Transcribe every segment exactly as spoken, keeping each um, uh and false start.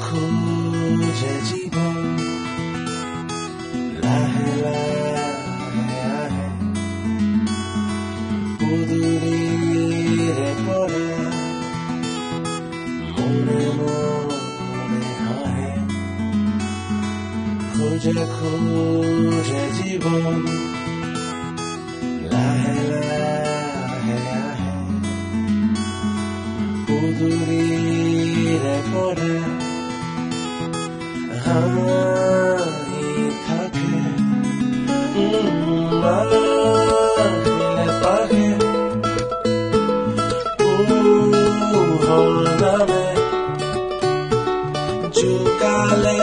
খোজে জীৱন লাহে লাহে আহে পদূলিৰে পৰা মনে মনে হাঁহে খোজে খোজে জীৱন লাহে লাহে আহে পদূলিৰে পৰা হাঁহি থাকে আহিলে পাহে পোহৰ নামে জোকালে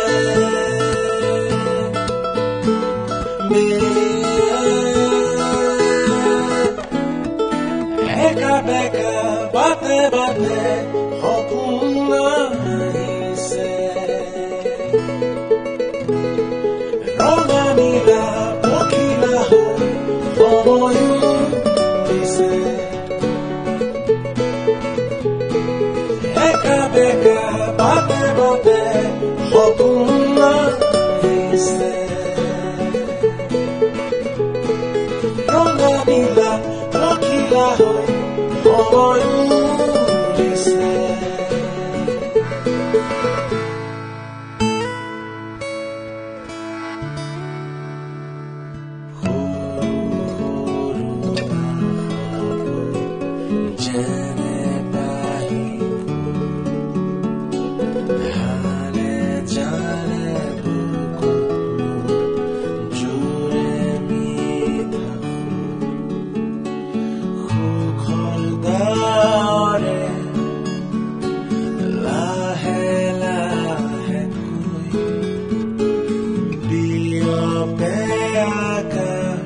একা বেকা বাটে বাটে সপোন আহিছে ৰঙা নীলা পখিলা হৈ সময়ো দিছে একা বেকা বাটে বাটে সপোন আহিছে ৰঙা নীলা পখিলা হৈ সময়ো দিছে যেনে পাহি হালে জালে বুকুত জোৰে মিঠা সুখৰ গাৰে লাহে লাহে বিয়পে আকাশ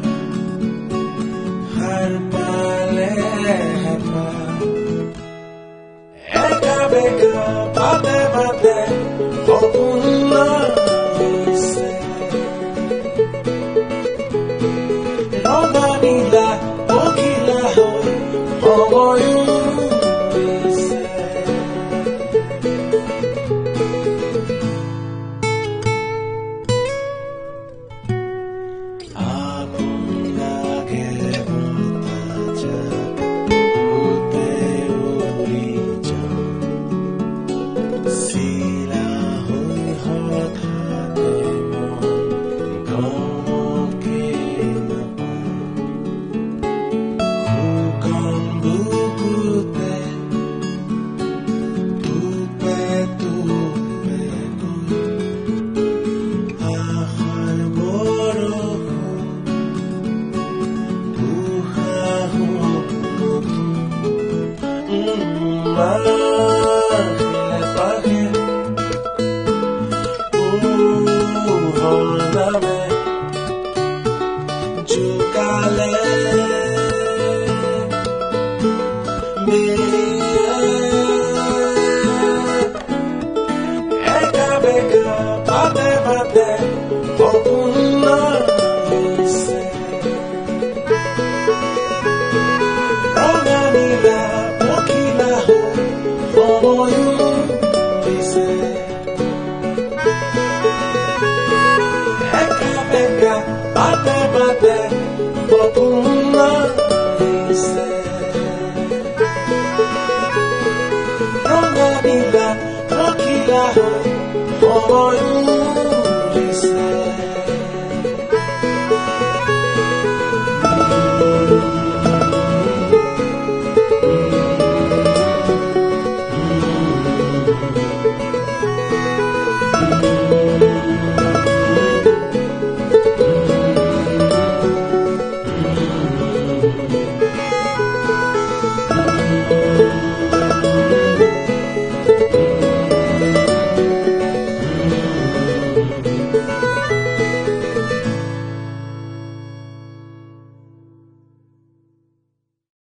সাৰ পালে একা বেকা বাটে বাটে সপোন আহিছে ৰঙা নীলা পখিলা হৈ সময়ো দিছে আপোন লাগে বতাহজাক উতে উৰি যাওঁ চিলা হৈ হঠাতে মন গমকে নাপাওঁ শুকান বুকুতে টোপে টোপে গৈ আশাৰ বৰষুণ উশাহত নতুন আহিলে পাহে পোহৰ নামে জোকালে একা বেকা বাটে বাটে সপোন আহিছে ৰঙা নীলা পখিলা হৈ সময়ো দিছে একা বেকা বাটে বাটে সপোন আহিছে ৰঙা নীলা পখিলা হৈ সময়ো